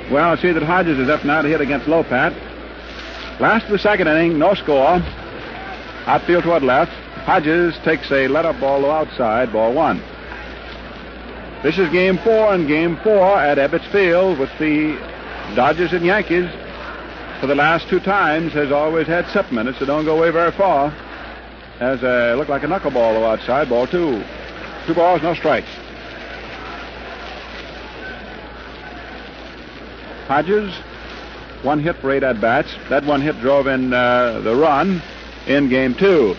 Well, I see that Hodges is up now to hit against Lopat. Last of the second inning, no score. Outfield toward left. Hodges takes a let-up ball to outside, ball one. This is game 4, and game 4 at Ebbets Field with the Dodgers and Yankees for the last 2 times has always had 7 minutes, so don't go away very far. As looked like a knuckleball to outside, ball 2. 2 balls, no strikes. Hodges, 1 hit for 8 at-bats. That 1 hit drove in the run in game 2.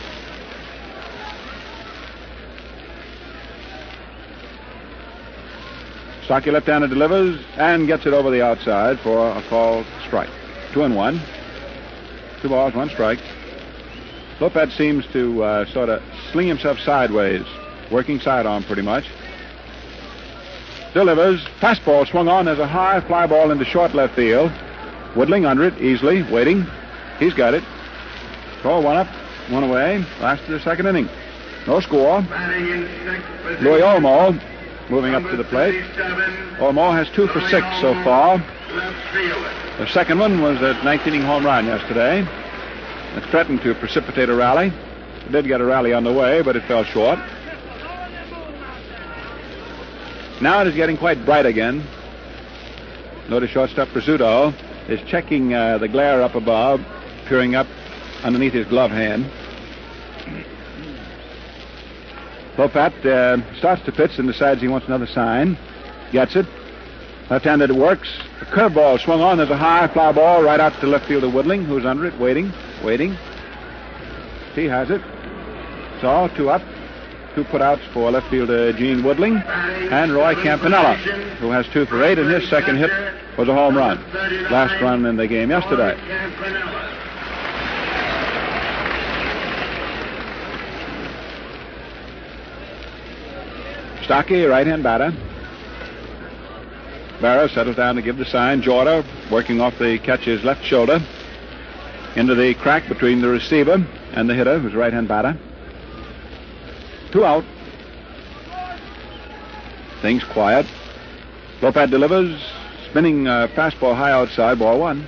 Stocky left-hander delivers and gets it over the outside for a called strike. 2-1. 2 balls, 1 strike. Lopat seems to sort of sling himself sideways, working sidearm pretty much. Delivers. Fastball swung on as a high fly ball into short left field. Woodling under it easily, waiting. He's got it. Throw 1 up, 1 away. Last of the second inning. No score. Louis Olmo moving up to the plate. Olmo has 2 for 6 so far. The second one was a 19-inning home run yesterday. It threatened to precipitate a rally. It did get a rally on the way, but it fell short. Now it is getting quite bright again. Notice shortstop Rizzuto is checking the glare up above, peering up underneath his glove hand. Lopat starts to pitch and decides he wants another sign. Gets it. Left-handed it works. A curveball swung on. There's a high fly ball right out to left fielder Woodling, who's under it, waiting. He has it. So 2 up. 2 putouts for left fielder Gene Woodling and Roy Campanella, who has 2 for 8, and his second hit was a home run. Last run in the game yesterday. Stocky, right-hand batter. Barrow settles down to give the sign. Jorda working off the catcher's left shoulder into the crack between the receiver and the hitter, who's a right-hand batter. 2 out. Things quiet. Lopat delivers. Spinning fastball high outside, ball 1.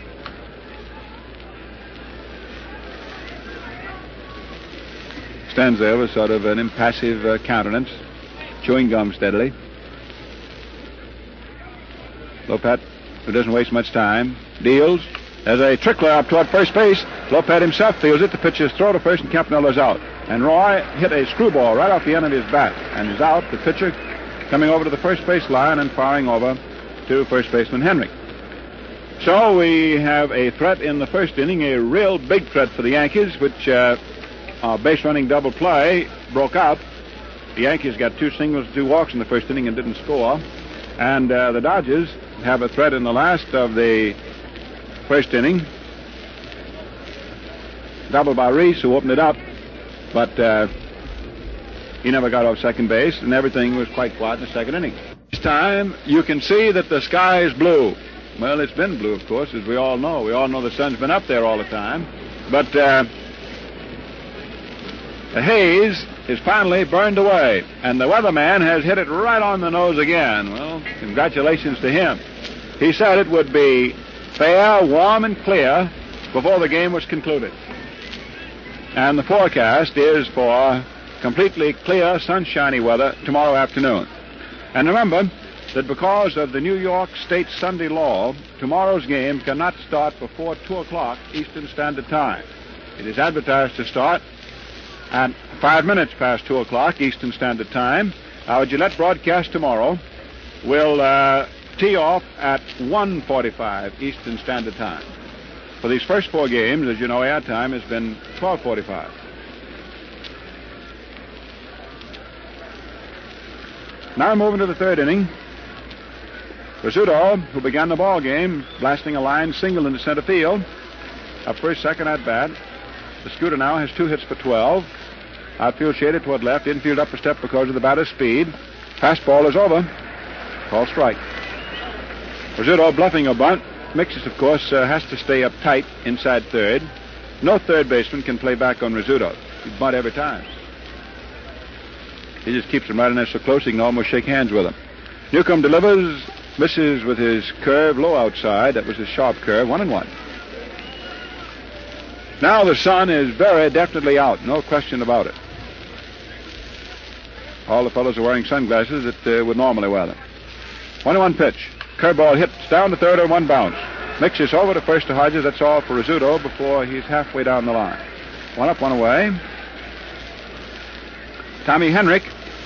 Stands there with sort of an impassive countenance, chewing gum steadily. Lopat, who doesn't waste much time, deals. There's a trickler up toward first base. Lopat himself feels it. The pitcher's throw to first, and Campanella's out. And Roy hit a screwball right off the end of his bat and is out. The pitcher coming over to the first base line and firing over to first baseman Henry. So we have a threat in the first inning, a real big threat for the Yankees, which a base running double play broke out. The Yankees got 2 singles, 2 walks in the first inning and didn't score. And the Dodgers have a threat in the last of the first inning. Double by Reese, who opened it up, but he never got off second base, and everything was quite quiet in the second inning. This time, you can see that the sky is blue. Well, it's been blue, of course, as we all know. We all know the sun's been up there all the time. But the haze is finally burned away, and the weatherman has hit it right on the nose again. Well, congratulations to him. He said it would be fair, warm, and clear before the game was concluded. And the forecast is for completely clear, sunshiny weather tomorrow afternoon. And remember that because of the New York State Sunday law, tomorrow's game cannot start before 2 o'clock Eastern Standard Time. It is advertised to start at 5 minutes past 2 o'clock Eastern Standard Time. Our Gillette broadcast tomorrow will tee off at 1:45 Eastern Standard Time. For these first 4 games, as you know, airtime has been 12:45. Now moving to the third inning. Rizzuto, who began the ball game, blasting a line single into center field. Up first, second at bat. The Scooter now has 2 hits for 12. Outfield shaded toward left. Infield up a step because of the batter's speed. Fastball is over. Call strike. Rizzuto bluffing a bunt. Mixes, of course, has to stay up tight inside third. No third baseman can play back on Rizzuto. He bunt every time. He just keeps him right in there so close he can almost shake hands with him. Newcomb delivers misses with his curve low outside. That was a sharp curve, 1-1. Now the sun is very definitely out, no question about it. All the fellows are wearing sunglasses that would normally wear them. 1-1 pitch. Curveball hits down to third on one bounce. Mixes over to first to Hodges. That's all for Rizzuto before he's halfway down the line. One up, one away. Tommy Henrik,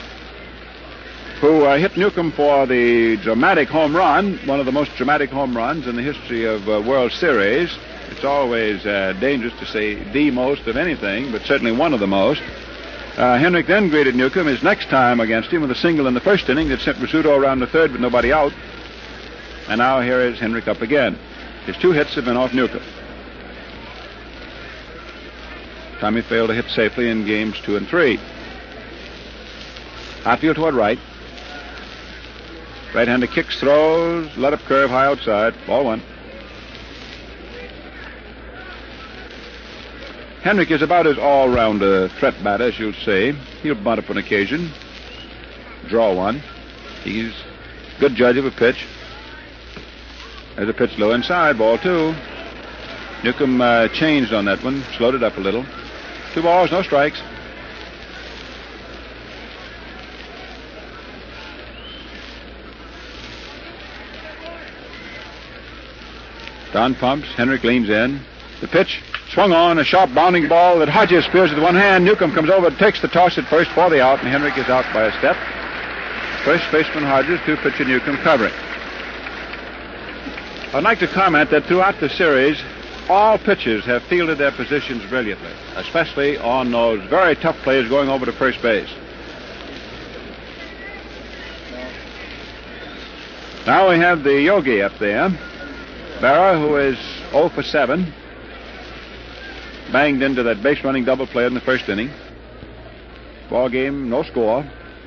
who hit Newcomb for the dramatic home run, one of the most dramatic home runs in the history of World Series. It's always dangerous to say the most of anything, but certainly one of the most. Henrik then greeted Newcomb his next time against him with a single in the first inning that sent Rizzuto around to third with nobody out. And now here is Henrik up again. His 2 hits have been off Newcomb. Tommy failed to hit safely in games 2 and 3. Outfield toward right. Right-hander kicks, throws, let up curve, high outside. Ball 1. Henrik is about as all-round a threat batter as you'll see. He'll bunt up on occasion. Draw 1. He's a good judge of a pitch. There's a pitch low inside, ball 2. Newcomb changed on that one, slowed it up a little. 2 balls, no strikes. Don pumps, Henrik leans in. The pitch swung on, a sharp bounding ball that Hodges spears with one hand. Newcomb comes over, takes the toss at first for the out, and Henrik is out by a step. First baseman Hodges, 2-pitcher Newcomb covering. I'd like to comment that throughout the series, all pitchers have fielded their positions brilliantly, especially on those very tough plays going over to first base. Now we have the Yogi up there. Berra, who is 0 for 7, banged into that base-running double play in the first inning. Ball game, no score.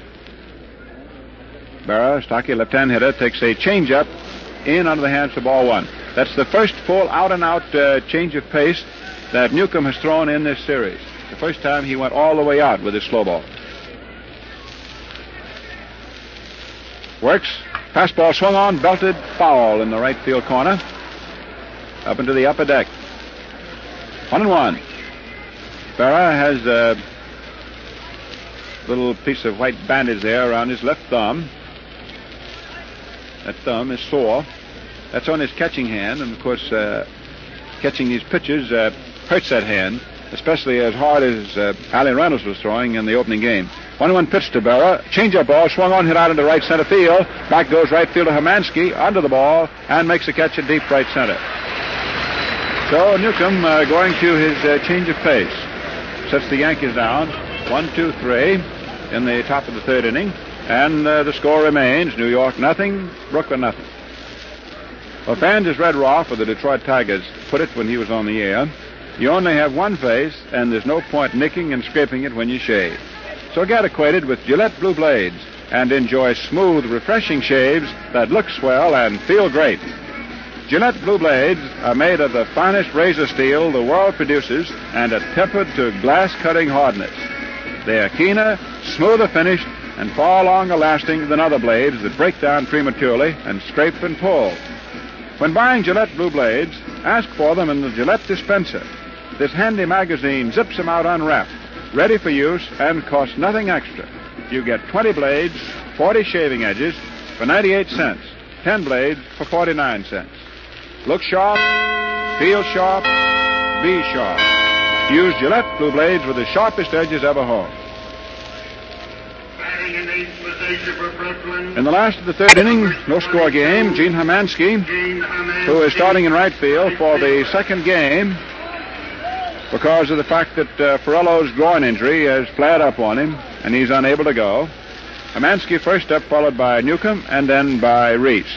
Berra, stocky left-hand hitter, takes a changeup in under the hands for ball 1. That's the first full out-and-out change of pace that Newcomb has thrown in this series. The first time he went all the way out with his slow ball. Works. Fastball swung on, belted, foul in the right field corner. Up into the upper deck. 1-1. Berra has a little piece of white bandage there around his left thumb. That thumb is sore. That's on his catching hand, and of course, catching these pitches hurts that hand, especially as hard as Allie Reynolds was throwing in the opening game. 1-1 pitch to Berra. Changeup ball swung on, hit out into right center field. Back goes right fielder Hermansky under the ball and makes a catch at deep right center. So Newcomb going to his change of pace. Sets the Yankees down 1-2-3 in the top of the third inning. And the score remains New York nothing, Brooklyn nothing. Well, fans as Red Roth of the Detroit Tigers put it when he was on the air, you only have one face, and there's no point nicking and scraping it when you shave. So get acquainted with Gillette Blue Blades and enjoy smooth, refreshing shaves that look swell and feel great. Gillette Blue Blades are made of the finest razor steel the world produces and are tempered to glass-cutting hardness. They are keener, smoother finished, and far longer lasting than other blades that break down prematurely and scrape and pull. When buying Gillette Blue Blades, ask for them in the Gillette dispenser. This handy magazine zips them out unwrapped, ready for use, and costs nothing extra. You get 20 blades, 40 shaving edges for 98 cents, 10 blades for 49 cents. Look sharp, feel sharp, be sharp. Use Gillette Blue Blades with the sharpest edges ever honed. In the last of the third inning, no-score game, Gene Hermansky, who is starting in right field for the second game because of the fact that Ferrello's groin injury has flared up on him, and he's unable to go. Hermansky first up, followed by Newcomb, and then by Reese.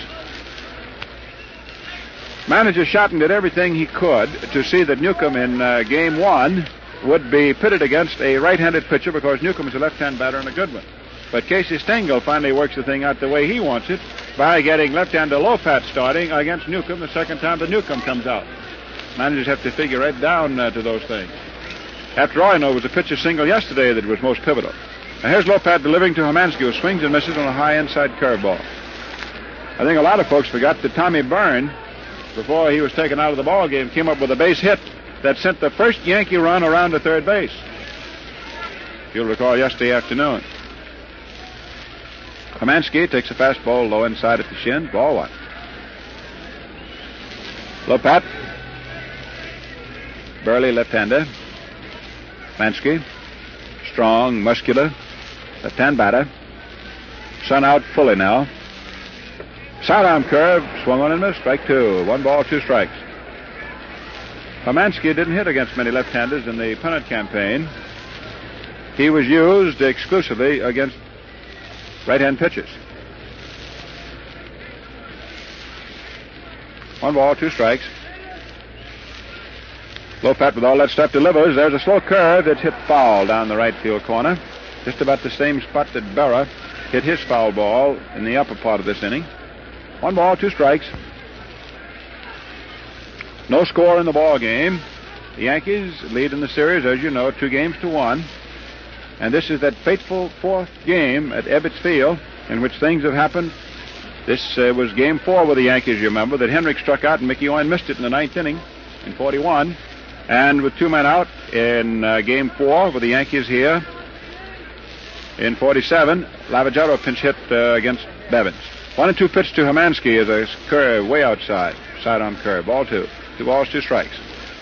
Manager Shotton did everything he could to see that Newcomb in game 1 would be pitted against a right-handed pitcher because Newcomb is a left-hand batter and a good one. But Casey Stengel finally works the thing out the way he wants it by getting left-hander Lopat starting against Newcomb the second time that Newcomb comes out. Managers have to figure right down to those things. After all, I know, it was a pitcher single yesterday that was most pivotal. Now here's Lopat delivering to Hermansky, who swings and misses on a high inside curveball. I think a lot of folks forgot that Tommy Byrne, before he was taken out of the ball game, came up with a base hit that sent the first Yankee run around to third base. You'll recall yesterday afternoon. Hermansky takes a fastball low inside at the shin. Ball one. Low pat. Burley left-hander. Hermansky. Strong, muscular. Left-hand batter. Sun out fully now. Sidearm curve. Swung on and missed. Strike two. 1 ball, 2 strikes. Hermansky didn't hit against many left-handers in the pennant campaign. He was used exclusively against right-hand pitchers. 1 ball, 2 strikes. Low pat with all that stuff delivers. There's a slow curve that's hit foul down the right field corner. Just about the same spot that Berra hit his foul ball in the upper part of this inning. 1 ball, 2 strikes. No score in the ball game. The Yankees lead in the series, as you know, 2-1. And this is that fateful 4th game at Ebbets Field in which things have happened. This was game 4 with the Yankees, you remember, that Henrik struck out and Mickey Owen missed it in the 9th inning in 41. And with 2 men out in game 4 with the Yankees here in 47, Lavagero pinch hit against Bevins. 1-2 pitch to Hermansky is a curve way outside. Sidearm curve. Ball 2. 2 balls, 2 strikes.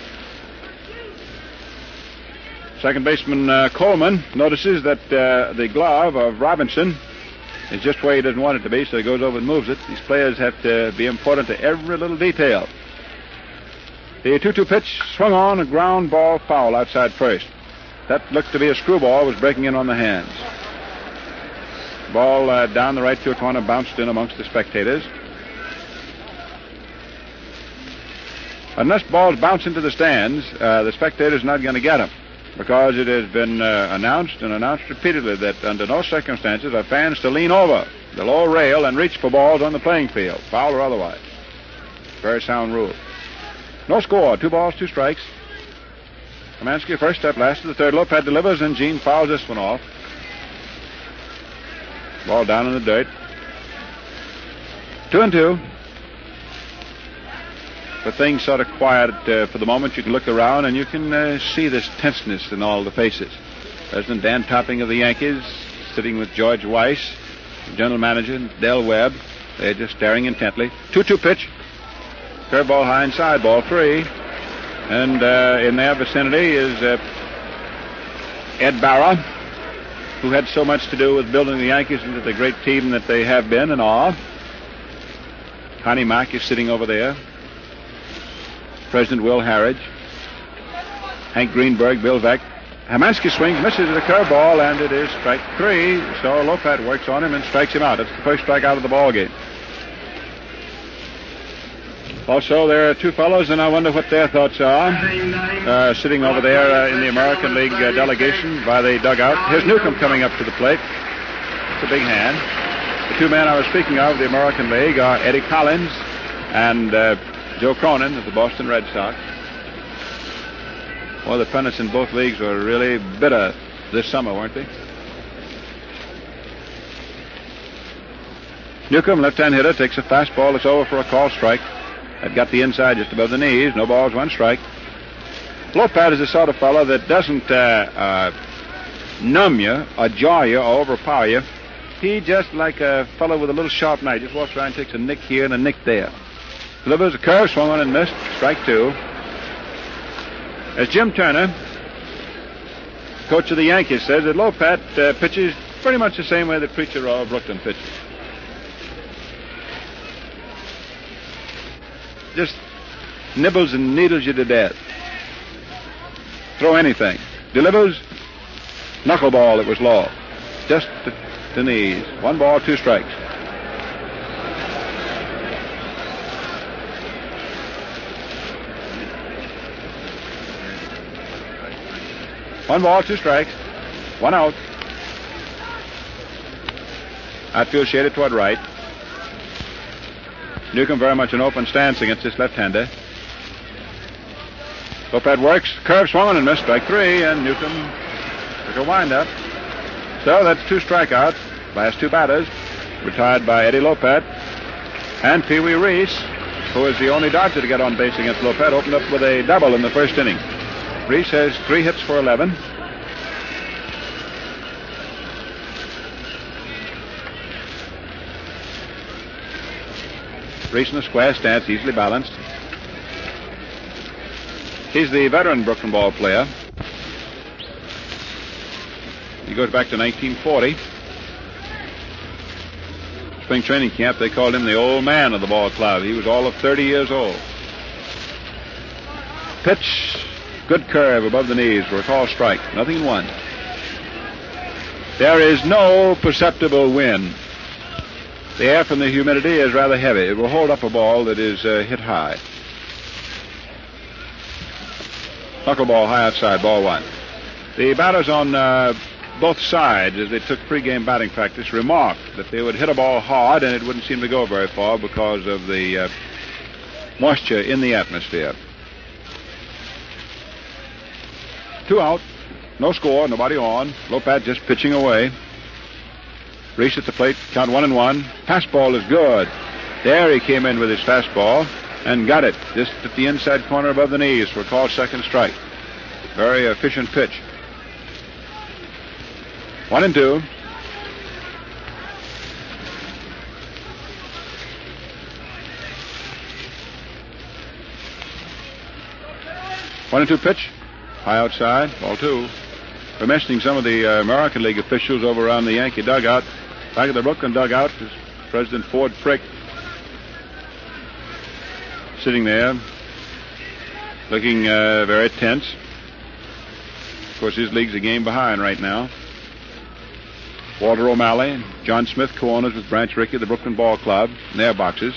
Second baseman Coleman notices that the glove of Robinson is just where he doesn't want it to be, so he goes over and moves it. These players have to be important to every little detail. The 2-2 pitch swung on, a ground ball foul outside first. That looked to be a screwball, was breaking in on the hands. Ball down the right field corner, bounced in amongst the spectators. Unless balls bounce into the stands, the spectators are not going to get them, because it has been announced repeatedly that under no circumstances are fans to lean over the lower rail and reach for balls on the playing field, foul or otherwise. Very sound rule. No score. 2 balls, 2 strikes. Hermansky first step, last to the third. Lopez delivers, and Gene fouls this one off. Ball down in the dirt. 2-2. But things sort of quiet for the moment. You can look around and you can see this tenseness in all the faces. President Dan Topping of the Yankees sitting with George Weiss, general manager Del Webb. They're just staring intently. 2-2 pitch. Curveball high inside, ball 3. And in their vicinity is Ed Barra, who had so much to do with building the Yankees into the great team that they have been and are. Connie Mack is sitting over there. President Will Harridge, Hank Greenberg, Bill Veeck. Hermansky swings, misses the curveball, and it is strike 3. So Lopez works on him and strikes him out. It's the first strikeout of the ball game. Also, there are 2 fellows, and I wonder what their thoughts are, sitting over there in the American League delegation by the dugout. Here's Newcomb coming up to the plate. It's a big hand. The 2 men I was speaking of the American League are Eddie Collins and Joe Cronin of the Boston Red Sox. Well, the pennants in both leagues were really bitter this summer, weren't they? Newcomb, left-hand hitter, takes a fastball that's over for a call strike. That got the inside just above the knees. No balls, 1 strike. Lopez is the sort of fellow that doesn't numb you or jar you or overpower you. He just like a fellow with a little sharp knife. Just walks around and takes a nick here and a nick there. Delivers a curve, swung on and missed. Strike 2. As Jim Turner, coach of the Yankees, says that Lopez pitches pretty much the same way that Preacher of Brooklyn pitches. Just nibbles and needles you to death. Throw anything. Delivers, knuckleball that was low. Just the knees. 1 ball, 2 strikes. One ball, 2 strikes. 1 out. Outfield shaded toward right. Newcomb very much an open stance against this left-hander. Lopez works. Curve swung on and missed. Strike 3, and Newcomb took a windup. So that's 2 strikeouts. Last 2 batters retired by Eddie Lopez. And Pee Wee Reese, who is the only Dodger to get on base against Lopez, opened up with a double in the first inning. Reese has 3 hits for 11. Reese in the square stance, easily balanced. He's the veteran Brooklyn ball player. He goes back to 1940. Spring training camp, they called him the old man of the ball club. He was all of 30 years old. Pitch, good curve above the knees for a call strike. Nothing in 1. There is no perceptible wind. The air from the humidity is rather heavy. It will hold up a ball that is hit high. Knuckleball high outside, ball 1. The batters on both sides, as they took pregame batting practice, remarked that they would hit a ball hard and it wouldn't seem to go very far because of the moisture in the atmosphere. 2 out, no score, nobody on. Lopez just pitching away. Reese at the plate, count 1-1. Fastball is good. There he came in with his fastball and got it just at the inside corner above the knees for a called second strike. Very efficient pitch. 1-2. One and two pitch. High outside. Ball 2. We're mentioning some of the American League officials over around the Yankee dugout. Back at the Brooklyn dugout is President Ford Frick, sitting there looking very tense. Of course, his league's a game behind right now. Walter O'Malley and John Smith, co-owners with Branch Rickey, the Brooklyn Ball Club, in their boxes.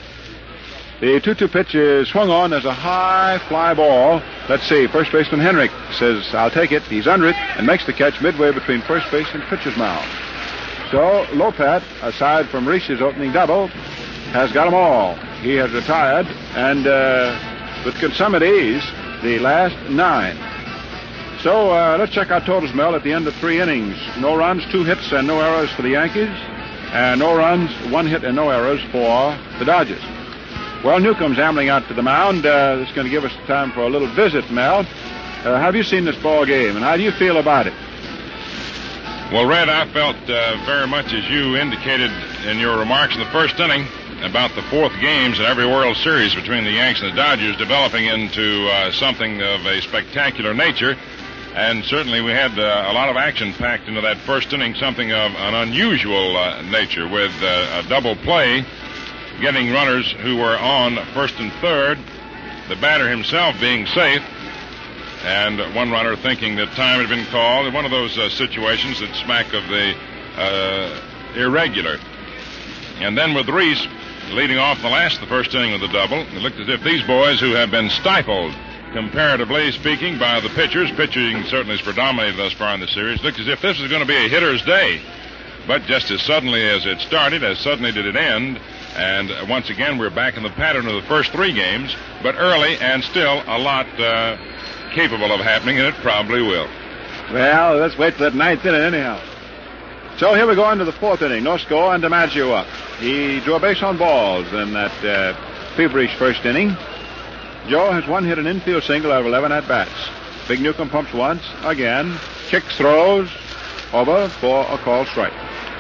The 2-2 pitch is swung on as a high fly ball. Let's see, first baseman Henrik says, I'll take it. He's under it and makes the catch midway between first base and pitcher's mound. So Lopez, aside from Reese's opening double, has got them all. He has retired and with consummate ease the last 9. So let's check our totals, Mel, at the end of 3 innings. No runs, 2 hits, and no errors for the Yankees. And no runs, 1 hit, and no errors for the Dodgers. Well, Newcomb's ambling out to the mound. It's going to give us time for a little visit, Mel. Have you seen this ball game, and how do you feel about it? Well, Red, I felt very much as you indicated in your remarks in the first inning about the 4th games in every World Series between the Yanks and the Dodgers developing into something of a spectacular nature. And certainly we had a lot of action packed into that first inning, something of an unusual nature, with a double play, getting runners who were on first and third, the batter himself being safe, and one runner thinking that time had been called. One of those situations that smack of the irregular. And then with Reese leading off the first inning with a double, it looked as if these boys, who have been stifled, comparatively speaking, by the pitchers, pitching certainly is predominated thus far in the series, looked as if this was going to be a hitter's day. But just as suddenly as it started, as suddenly did it end. And once again, we're back in the pattern of the first 3 games, but early and still a lot capable of happening, and it probably will. Well, let's wait for that 9th inning anyhow. So here we go into the 4th inning. No score, and DiMaggio up. He drew a base on balls in that feverish first inning. Joe has 1 hit, an infield single out of 11 at-bats. Big Newcomb pumps once, again, kicks, throws, over for a called strike.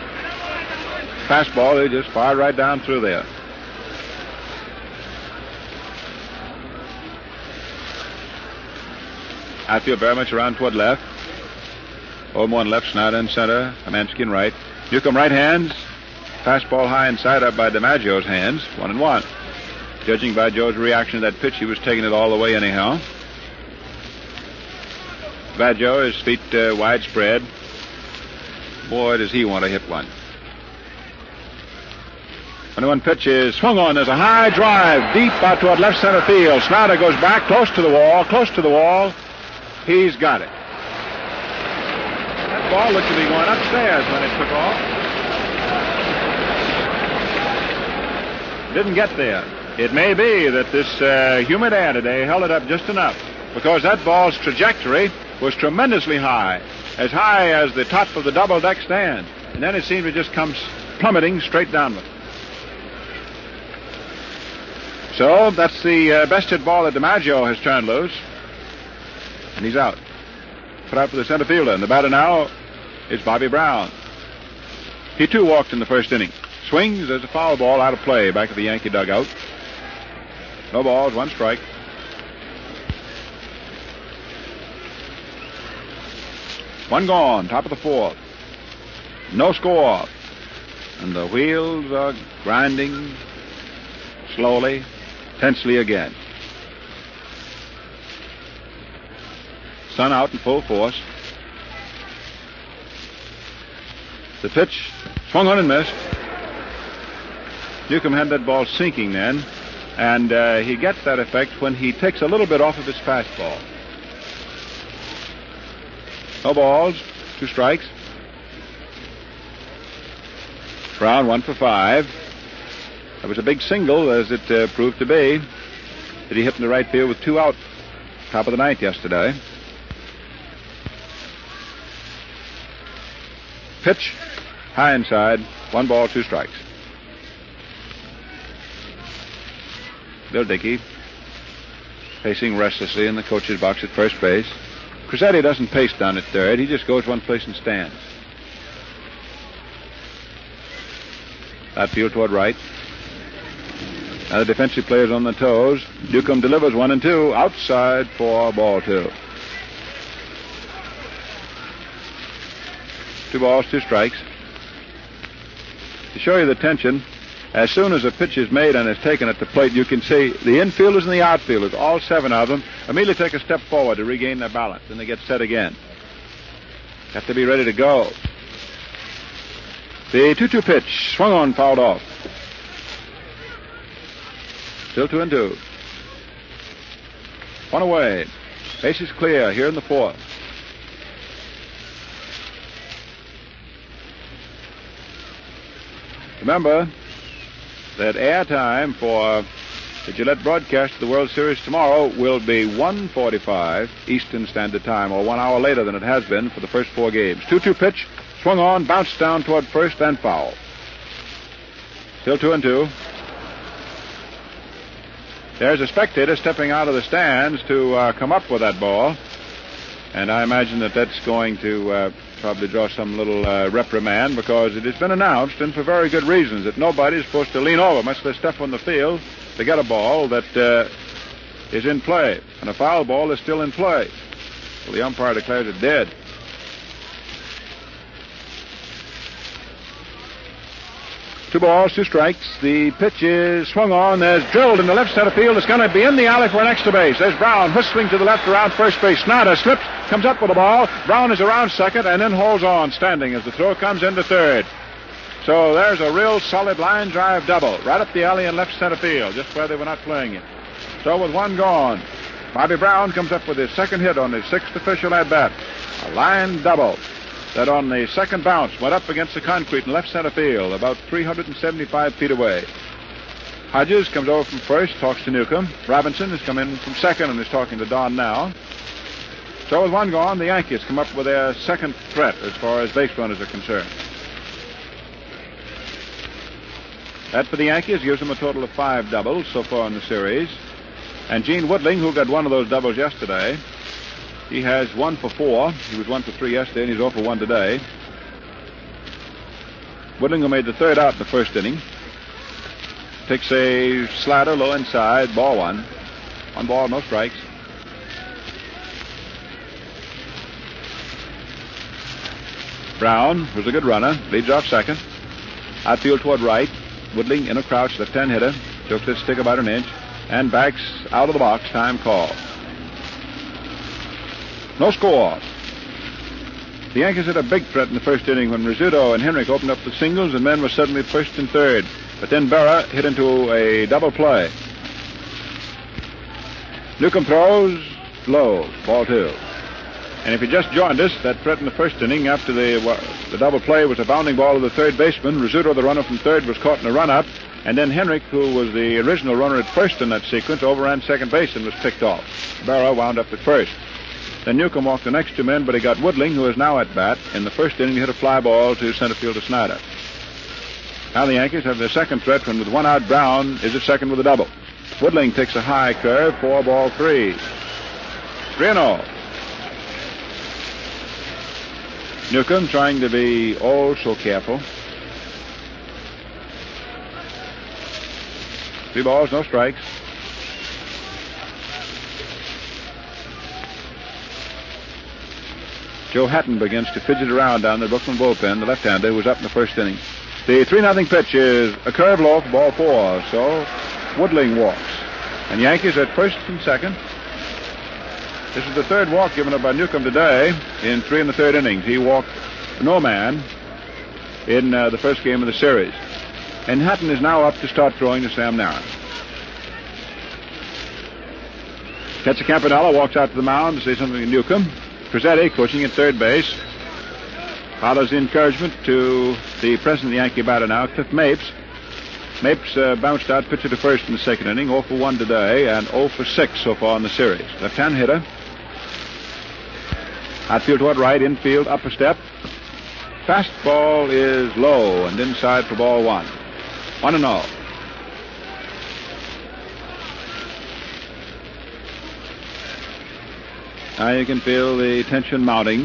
Fastball, he just fired right down through there. Outfield very much around toward left. 0-1 left, Snyder in center, Hamansky in right. Newcomb right hands. Fastball high inside up by DiMaggio's hands. 1-1. Judging by Joe's reaction to that pitch, he was taking it all the way anyhow. DiMaggio, his feet widespread. Boy, does he want to hit one. 1-1 pitch is swung on. There's a high drive deep out toward left center field. Snyder goes back close to the wall. He's got it. That ball looked to be going upstairs when it took off. Didn't get there. It may be that this humid air today held it up just enough, because that ball's trajectory was tremendously high as the top of the double deck stand, and then it seemed to just come plummeting straight downward. So that's the best hit ball that DiMaggio has turned loose. And he's out. Put out for the center fielder. And the batter now is Bobby Brown. He too walked in the first inning. Swings, there's a foul ball out of play back to the Yankee dugout. No balls, 1 strike. One gone, top of the 4th. No score. And the wheels are grinding slowly, tensely again. Sun out in full force. The pitch swung on and missed. Newcomb had that ball sinking then, and he gets that effect when he takes a little bit off of his fastball. No balls, 2 strikes. Brown 1 for 5. That was a big single, as it proved to be, that he hit in the right field with 2 out, top of the 9th yesterday. Pitch, high inside, 1 ball, 2 strikes. Bill Dickey pacing restlessly in the coach's box at first base. Crissetti doesn't pace down at third. He just goes one place and stands. Outfield toward right. Now the defensive players on the toes. Newcomb delivers 1 and 2. Outside for ball 2. 2 balls, 2 strikes. To show you the tension, as soon as a pitch is made and is taken at the plate, you can see the infielders and the outfielders, all 7 of them, immediately take a step forward to regain their balance. Then they get set again. Have to be ready to go. The 2-2 pitch, swung on, fouled off. Still 2 and 2. 1 away. Base is clear here in the 4th. Remember that airtime for the Gillette broadcast of the World Series tomorrow will be 1:45 Eastern Standard Time, or 1 hour later than it has been for the first 4 games. 2-2 pitch, swung on, bounced down toward first and foul. Still 2 and 2. There's a spectator stepping out of the stands to come up with that ball, and I imagine that that's going to probably draw some little reprimand, because it has been announced, and for very good reasons, that nobody is supposed to lean over much less step on the field to get a ball that is in play. And a foul ball is still in play. Well, the umpire declares it dead. Two balls, 2 strikes. The pitch is swung on. There's drilled in the left center field. It's going to be in the alley for an extra base. There's Brown whistling to the left around first base. Snyder slips, comes up with the ball. Brown is around second and then holds on, standing as the throw comes into third. So there's a real solid line drive double right up the alley in left center field, just where they were not playing it. So with 1 gone, Bobby Brown comes up with his second hit on his 6th official at bat. A line double that on the second bounce went up against the concrete in left center field, about 375 feet away. Hodges comes over from first, talks to Newcomb. Robinson has come in from second and is talking to Don now. So with 1 gone, the Yankees come up with their second threat as far as base runners are concerned. That for the Yankees gives them a total of 5 doubles so far in the series. And Gene Woodling, who got one of those doubles yesterday, he has 1 for 4. He was 1 for 3 yesterday, and he's 0 for 1 today. Woodling, who made the 3rd out in the first inning, takes a slider low inside, ball 1. 1 ball, no strikes. Brown was a good runner, leads off second. Outfield toward right. Woodling in a crouch, left-hand hitter. Took this stick about an inch and backs out of the box. Time call. No score. The Yankees had a big threat in the first inning when Rizzuto and Henrik opened up the singles and men were suddenly first and third. But then Berra hit into a double play. Newcomb throws low, ball 2. And if you just joined us, that threat in the first inning after the double play was a bounding ball to the third baseman. Rizzuto, the runner from third, was caught in a run-up. And then Henrik, who was the original runner at first in that sequence, overran second base and was picked off. Berra wound up at first. Then Newcomb walked the next 2 men, but he got Woodling, who is now at bat. In the first inning, he hit a fly ball to center fielder Snyder. Now the Yankees have their second threat when with 1 out, Brown is at second with a double. Woodling takes a high curve, 4-3. 3-0. Newcomb trying to be oh so careful. 3 balls, no strikes. Joe Hatton begins to fidget around down the Brooklyn bullpen, the left-hander who was up in the first inning. The 3-0 pitch is a curve low for ball 4, so Woodling walks. And Yankees at first and second. This is the third walk given up by Newcomb today in 3 1/3 innings. He walked no man in the first game of the series. And Hatton is now up to start throwing to Sam Narron. Tetsa Campanella walks out to the mound to say something to Newcomb. Crizzetti, coaching at third base, follows the encouragement to the president of the Yankee batter now, Cliff Mapes. Mapes bounced out, pitcher to first in the second inning, 0 for 1 today, and 0 for 6 so far in the series. Left-hand hitter. Outfield toward right, infield, up a step. Fastball is low and inside for ball 1. 1-0. Now you can feel the tension mounting.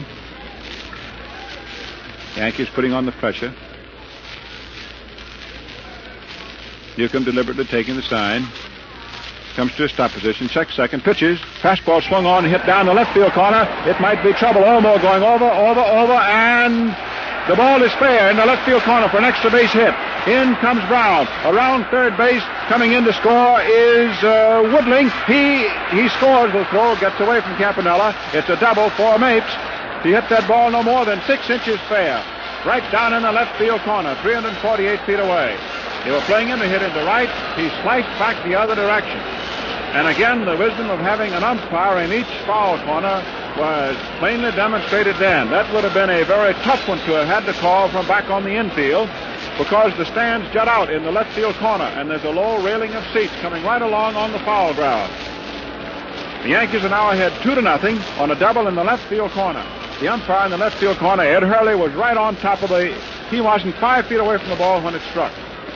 Yankees putting on the pressure. Newcomb deliberately taking the sign. Comes to a stop position, checks second, pitches. Fastball swung on and hit down the left field corner. It might be trouble. Olmo going over, and the ball is fair in the left field corner for an extra base hit. In comes Brown. Around third base, coming in to score is Woodling. He scores the throw, gets away from Campanella. It's a double for Mapes. He hit that ball no more than 6 inches fair. Right down in the left field corner, 348 feet away. They were playing him to hit into right. He sliced back the other direction. And again, the wisdom of having an umpire in each foul corner was plainly demonstrated then. That would have been a very tough one to have had to call from back on the infield, because the stands jut out in the left field corner, and there's a low railing of seats coming right along on the foul ground. The Yankees are now ahead 2-0 on a double in the left field corner. The umpire in the left field corner, Ed Hurley, was right on top of he wasn't 5 feet away from the ball when it struck.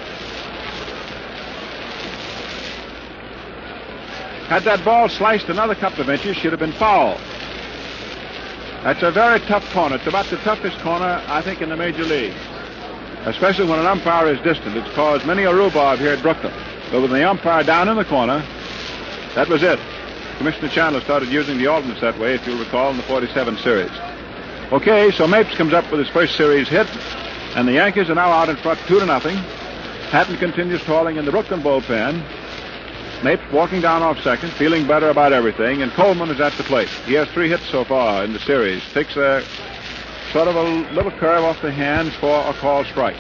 Had that ball sliced another couple of inches, should have been foul. That's a very tough corner. It's about the toughest corner, I think, in the major league. Especially when an umpire is distant. It's caused many a rhubarb here at Brooklyn. But with the umpire down in the corner, that was it. Commissioner Chandler started using the alternates that way, if you'll recall, in the 47 series. Okay, so Mapes comes up with his first series hit, and the Yankees are now out in front 2-0. Hatton continues toiling in the Brooklyn bullpen. Mapes walking down off second, feeling better about everything, and Coleman is at the plate. He has 3 hits so far in the series. Takes a sort of a little curve off the hands for a called strike.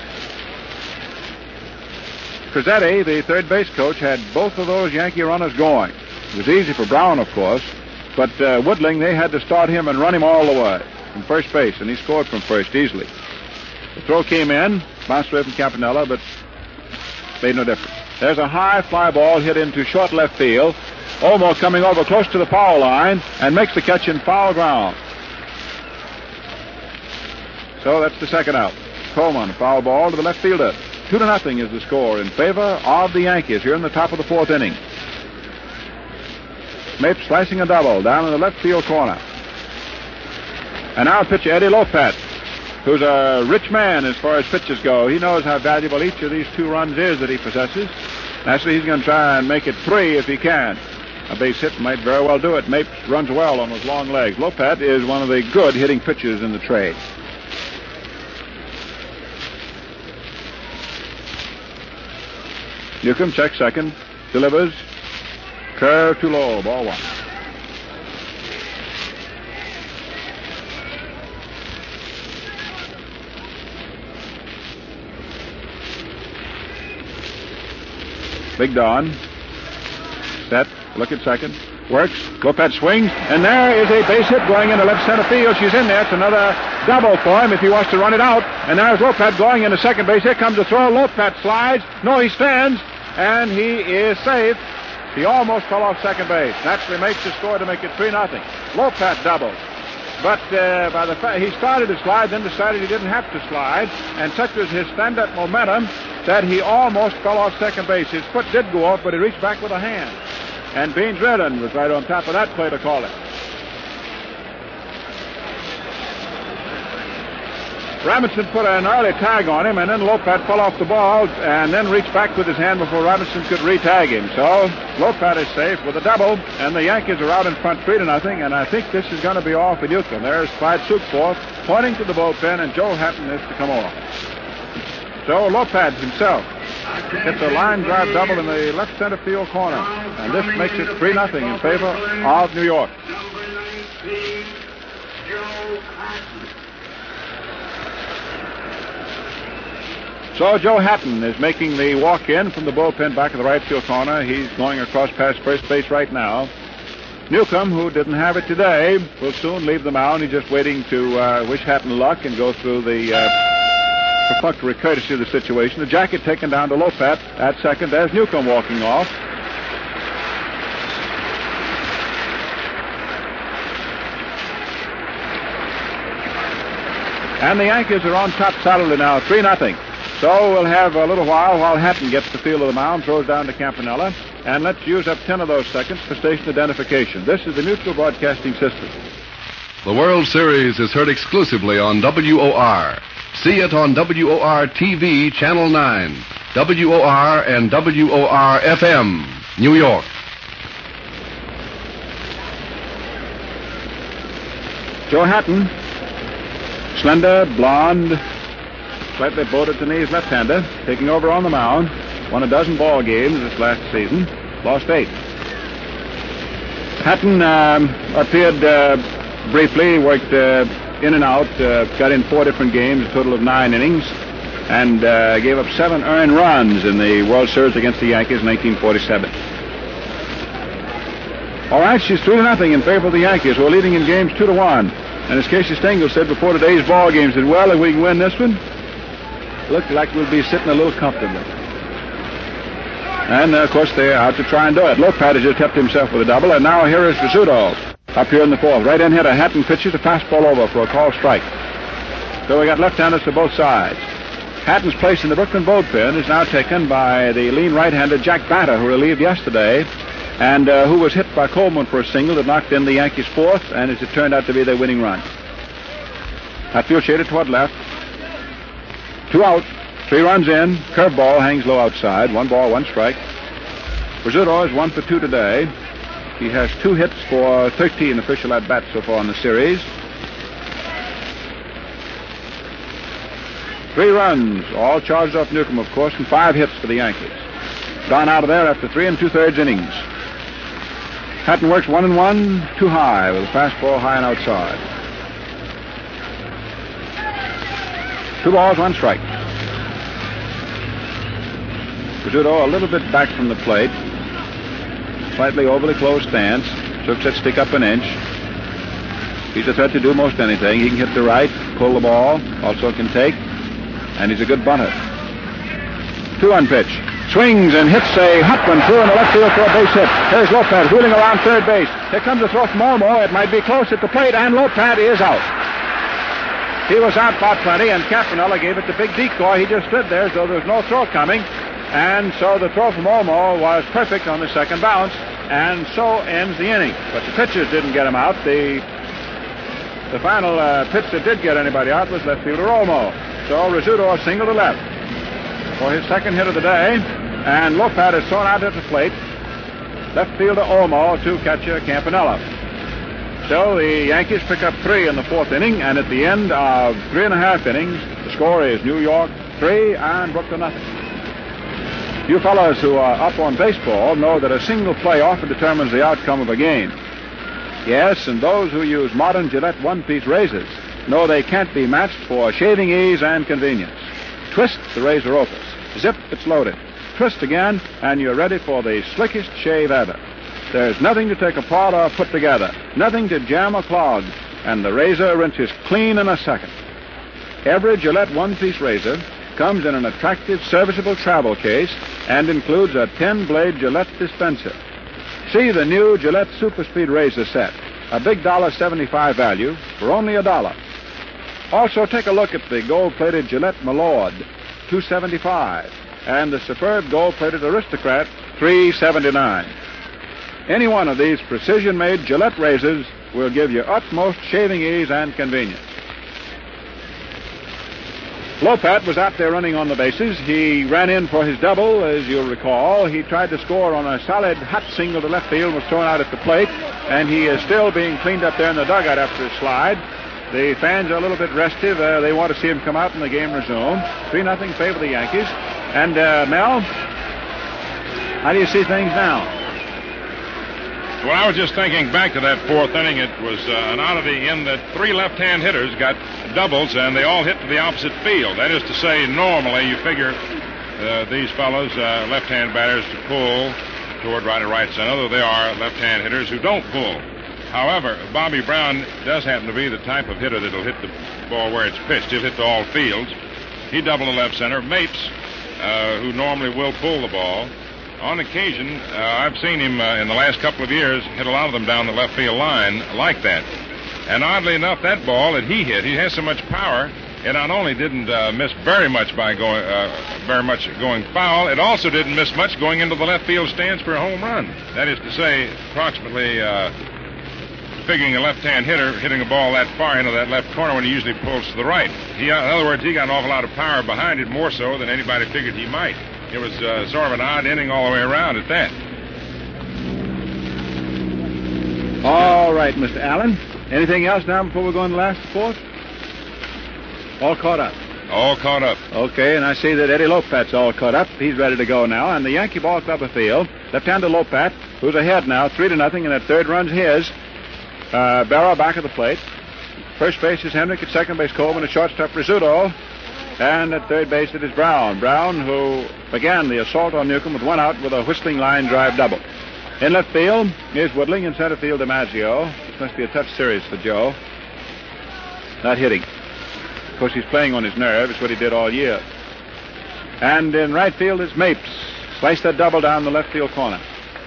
Crizzetti, the third base coach, had both of those Yankee runners going. It was easy for Brown, of course, but Woodling, they had to start him and run him all the way from first base, and he scored from first easily. The throw came in, bounced away from Campanella, but made no difference. There's a high fly ball hit into short left field. Olmo coming over close to the foul line and makes the catch in foul ground. So that's the second out. Coleman, foul ball to the left fielder. 2-0 is the score in favor of the Yankees here in the top of the 4th inning. Mapes slicing a double down in the left field corner. And now pitcher Eddie Lopez, who's a rich man as far as pitches go. He knows how valuable each of these 2 runs is that he possesses. Naturally, he's going to try and make it 3 if he can. A base hit might very well do it. Mapes runs well on those long legs. Lopez is one of the good hitting pitchers in the trade. Newcomb checks second, delivers, curve too low, ball 1. Big Don, set, look at second, works, Lopez swings, and there is a base hit going into left center field. She's in there. It's another double for him if he wants to run it out. And there's Lopez going into second base. Here comes the throw. Lopez slides. No, he stands, and he is safe. He almost fell off second base. Naturally makes the score to make it 3-0. Lopez doubles. But by the he started to slide, then decided he didn't have to slide, and such was his stand-up momentum that he almost fell off second base. His foot did go off, but he reached back with a hand. And Beans Reardon was right on top of that play to call it. Robinson put an early tag on him, and then Lopat fell off the ball and then reached back with his hand before Robinson could re-tag him. So Lopat is safe with a double, and the Yankees are out in front 3-0, and I think this is going to be all for Newcomb. There's Clyde Sukforth pointing to the bullpen, and Joe Hatton is to come off. So Lopat himself hits a line drive double in the left center field corner, and this makes it 3-0 in favor of New York. So Joe Hatton is making the walk-in from the bullpen back of the right field corner. He's going across past first base right now. Newcomb, who didn't have it today, will soon leave the mound. He's just waiting to wish Hatton luck and go through the perfunctory courtesy of the situation. The jacket taken down to Lopat at second. There's Newcomb walking off. And the Yankees are on top solidly now, 3-0. So we'll have a little while Hatton gets the field of the mound, throws down to Campanella, and let's use up 10 of those seconds for station identification. This is the Mutual Broadcasting System. The World Series is heard exclusively on WOR. See it on WOR-TV Channel 9, WOR and WOR-FM, New York. Joe Hatton, slender, blonde, slightly bowed at the knees left-hander, taking over on the mound. Won a dozen ball games this last season, lost 8. Hatton appeared briefly, worked in and out, got in 4 different games, a total of 9 innings, and gave up 7 earned runs in the World Series against the Yankees in 1947. All right, she's 3-0 in favor of the Yankees, who are leading in games 2-1. And as Casey Stengel said before today's ball game, said, well, if we can win this one, look like we'll be sitting a little comfortably. And, of course, they're out to try and do it. Lopat has just helped himself with a double, and now here is Rizzuto up here in the 4th. Right-hand hitter Hatton pitches a fastball over for a called strike. So we got left-handers to both sides. Hatton's place in the Brooklyn bullpen is now taken by the lean right-hander Jack Batter, who relieved yesterday, and who was hit by Coleman for a single that knocked in the Yankees' 4th, and as it turned out to be their winning run. Outfield shaded toward left. 2 out, 3 runs in. Curveball hangs low outside. 1 ball, 1 strike. Rizzuto is 1 for 2 today. He has 2 hits for 13 official at-bats so far in the series. 3 runs, all charged off Newcomb, of course, and 5 hits for the Yankees. Gone out of there after 3 2/3 innings. Hatton works 1-1, too high, with a fastball high and outside. 2 balls, 1 strike. Rizzuto a little bit back from the plate. Slightly overly closed stance. Took that stick up an inch. He's a threat to do most anything. He can hit the right, pull the ball, also can take, and he's a good bunter. 2-1 pitch. Swings and hits a hot one through in the left field for a base hit. There's Lopat wheeling around third base. Here comes a throw from Olmo. It might be close at the plate, and Lopat is out. He was out by plenty, and Campanella gave it the big decoy. He just stood there as though there was no throw coming. And so the throw from Olmo was perfect on the second bounce, and so ends the inning. But the pitchers didn't get him out. The final pitch that did get anybody out was left fielder Olmo. So Rizzuto a single to left for his second hit of the day, and Lopat is thrown out at the plate. Left fielder Olmo to catcher Campanella. So the Yankees pick up 3 in the 4th inning, and at the end of 3.5 innings, the score is New York 3 and Brooklyn 0. You fellows who are up on baseball know that a single play often determines the outcome of a game. Yes, and those who use modern Gillette one-piece razors know they can't be matched for shaving ease and convenience. Twist the razor opus. Zip, it's loaded. Twist again, and you're ready for the slickest shave ever. There's nothing to take apart or put together, nothing to jam or clog, and the razor rinses clean in a second. Every Gillette one-piece razor comes in an attractive, serviceable travel case and includes a 10-blade Gillette dispenser. See the new Gillette Super Speed razor set. a big $1.75 value for only $1. Also, take a look at the gold-plated Gillette Malord, $2.75, and the superb gold-plated Aristocrat, $3.79. Any one of these precision-made Gillette razors will give you utmost shaving ease and convenience. Lopat was out there running on the bases. He ran in for his double, as you'll recall. He tried to score on a solid hot single to left field, was thrown out at the plate, and he is still being cleaned up there in the dugout after his slide. The fans are a little bit restive. They want to see him come out and the game resume. 3-0 favor the Yankees. And, Mel, how do you see things now? Well, I was just thinking back to that fourth inning. It was an oddity in that three left-hand hitters got doubles, and they all hit to the opposite field. That is to say, normally you figure these fellows, left-hand batters, to pull toward right and right center, though they are left-hand hitters who don't pull. However, Bobby Brown does happen to be the type of hitter that'll hit the ball where it's pitched. He'll hit to all fields. He doubled to left center. Mapes, who normally will pull the ball, on occasion, I've seen him in the last couple of years hit a lot of them down the left field line like that. And oddly enough, that ball that he hit, he has so much power, it not only didn't miss very much going foul, it also didn't miss much going into the left field stands for a home run. That is to say, approximately figuring a left-hand hitter hitting a ball that far into that left corner when he usually pulls to the right. In other words, he got an awful lot of power behind it, more so than anybody figured he might. It was sort of an odd inning all the way around at that. All right, Mr. Allen. Anything else now before we go in the last fourth? All caught up. All caught up. Okay, and I see that Eddie Lopat's all caught up. He's ready to go now. And the Yankee ball club afield, left-hander Lopat, who's ahead now, 3-0, and that third run's his. Barrow back of the plate. First base is Henrik, at second base Coleman, at shortstop Rizzuto. And at third base it is Brown. Brown, who began the assault on Newcomb with one out with a whistling line drive double. In left field is Woodling. In center field, DiMaggio. This must be a tough series for Joe. Not hitting. Of course, he's playing on his nerve. It's what he did all year. And in right field is Mapes. Sliced that double down the left field corner.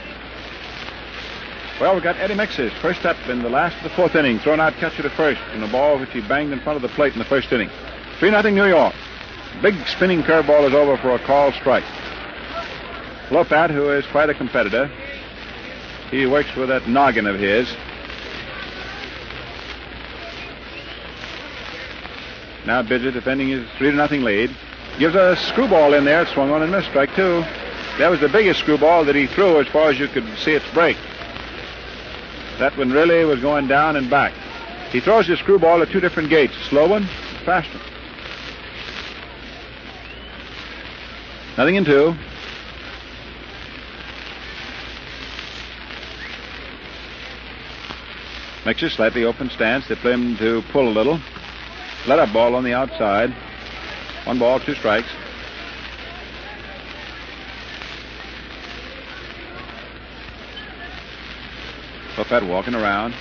Well, we've got Eddie Mixes, first up in the last of the fourth inning. Thrown out catcher to first in a ball which he banged in front of the plate in the first inning. 3-0 New York. Big spinning curveball is over for a called strike. Lopat, who is quite a competitor, he works with that noggin of his. Now Bidget defending his 3-0 lead. Gives a screwball in there. It swung on and missed. Strike two. That was the biggest screwball that he threw as far as you could see its break. That one really was going down and back. He throws his screwball at two different gates. Slow one, fast one. 0-2. Mixes slightly open stance. They play him to pull a little. Let up ball on the outside. 1 ball, 2 strikes. Lopat walking around.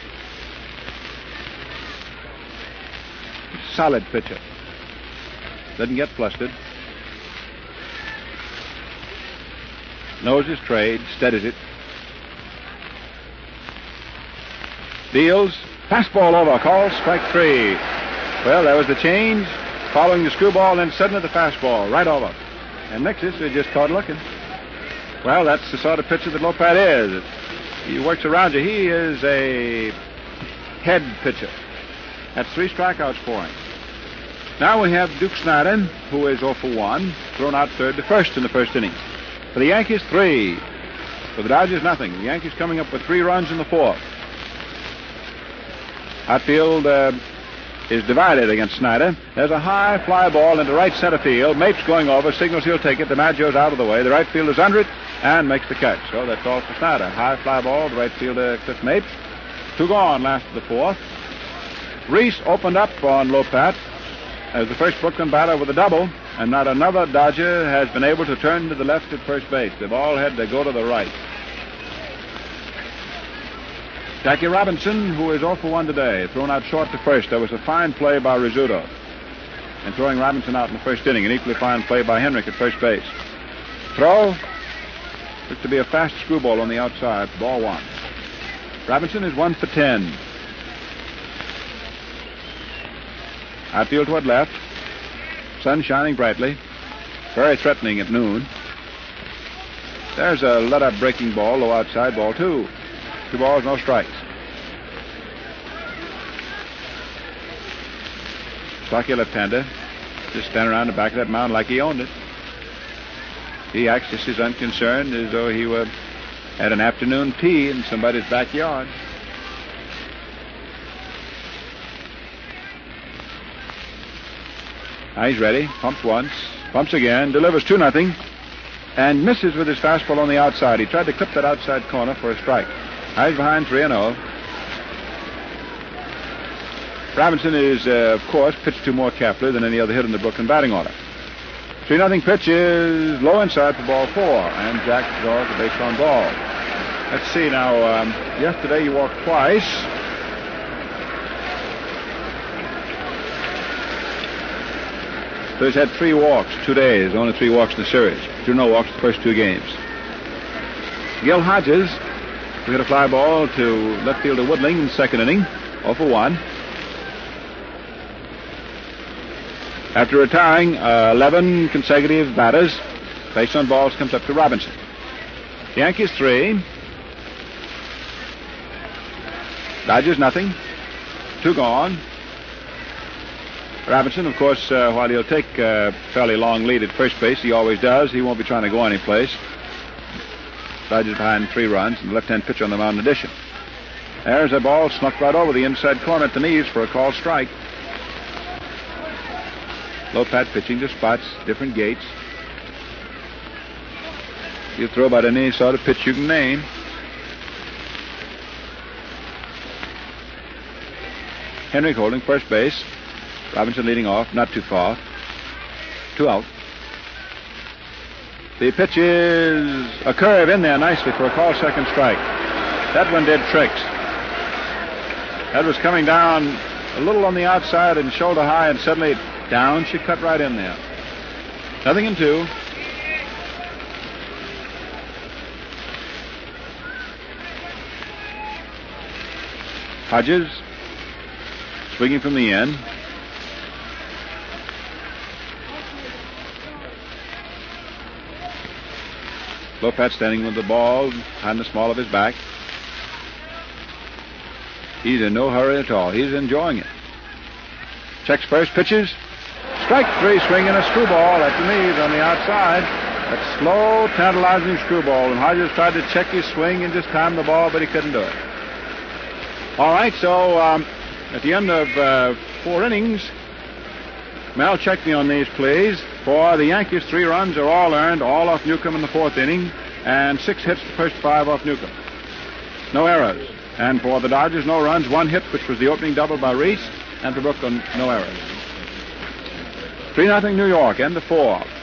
Solid pitcher. Doesn't get flustered. Knows his trade, steadies it. Deals. Fastball over. Call strike 3. Well, there was the change. Following the screwball, then suddenly the fastball. Right over. And Mixes is just caught looking. Well, that's the sort of pitcher that Lopat is. He works around you. He is a head pitcher. That's 3 strikeouts for him. Now we have Duke Snyder, who is 0 for 1, thrown out third to first in the first inning. For the Yankees, 3. For the Dodgers, nothing. The Yankees coming up with 3 runs in the fourth. Outfield is divided against Snyder. There's a high fly ball into right center field. Mapes going over, signals he'll take it. DiMaggio's out of the way. The right fielder's under it and makes the catch. So that's all for Snyder. High fly ball, the right fielder, Cliff Mapes. 2 gone, last of the fourth. Reese opened up on Lopat as the first Brooklyn batter with a double, and not another Dodger has been able to turn to the left at first base. They've all had to go to the right. Jackie Robinson, who is 0 for 1 today, thrown out short to first. There was a fine play by Rizzuto in throwing Robinson out in the first inning. An equally fine play by Henrik at first base. Throw looks to be a fast screwball on the outside. Ball 1. Robinson is 1 for 10. Outfield toward left. Sun shining brightly. Very threatening at noon. There's a let-up breaking ball, low outside, ball 2. 2 balls, no strikes. Stocky left-hander. Just standing around the back of that mound like he owned it. He acts just as unconcerned as though he were at an afternoon tea in somebody's backyard. Now he's ready. Pumps once. Pumps again. Delivers 2-0. And misses with his fastball on the outside. He tried to clip that outside corner for a strike. Now he's behind 3-0. Robinson is, of course, pitched to more carefully than any other hitter in the Brooklyn batting order. 3-0 pitch is low inside for ball 4, and Jack draws a base on ball. Let's see now. Yesterday you walked twice. So he's had 3 walks, 2 days, only 3 walks in the series. 2-0 walks the first 2 games. Gil Hodges, who hit a fly ball to left fielder Woodling in the second inning, 0 for 1. After retiring 11 consecutive batters, base on balls comes up to Robinson. Yankees 3. Dodgers nothing. 2 gone. Robinson, of course, while he'll take a fairly long lead at first base, he always does. He won't be trying to go anyplace. Dodgers behind 3 runs, and the left-hand pitcher on the mound in addition. There's a ball snuck right over the inside corner at the knees for a called strike. Low pat pitching to spots, different gates. You throw about any sort of pitch you can name. Henry holding first base. Robinson leading off, not too far. 2 out. The pitch is a curve in there nicely for a called second strike. That one did tricks. That was coming down a little on the outside and shoulder high, and suddenly down she cut right in there. 0-2. Hodges swinging from the end. Lopat standing with the ball behind the small of his back. He's in no hurry at all. He's enjoying it. Checks first, pitches. Strike 3, swinging a screwball at the knees on the outside. That slow, tantalizing screwball. And Hodges tried to check his swing and just time the ball, but he couldn't do it. All right, so at the end of 4 innings, Mel, check me on these, please. For the Yankees, 3 runs are all earned, all off Newcomb in the 4th inning, and 6 hits the first 5 off Newcomb. No errors. And for the Dodgers, no runs, 1 hit, which was the opening double by Reese, and for Brooklyn, no errors. 3-0 New York, end of 4.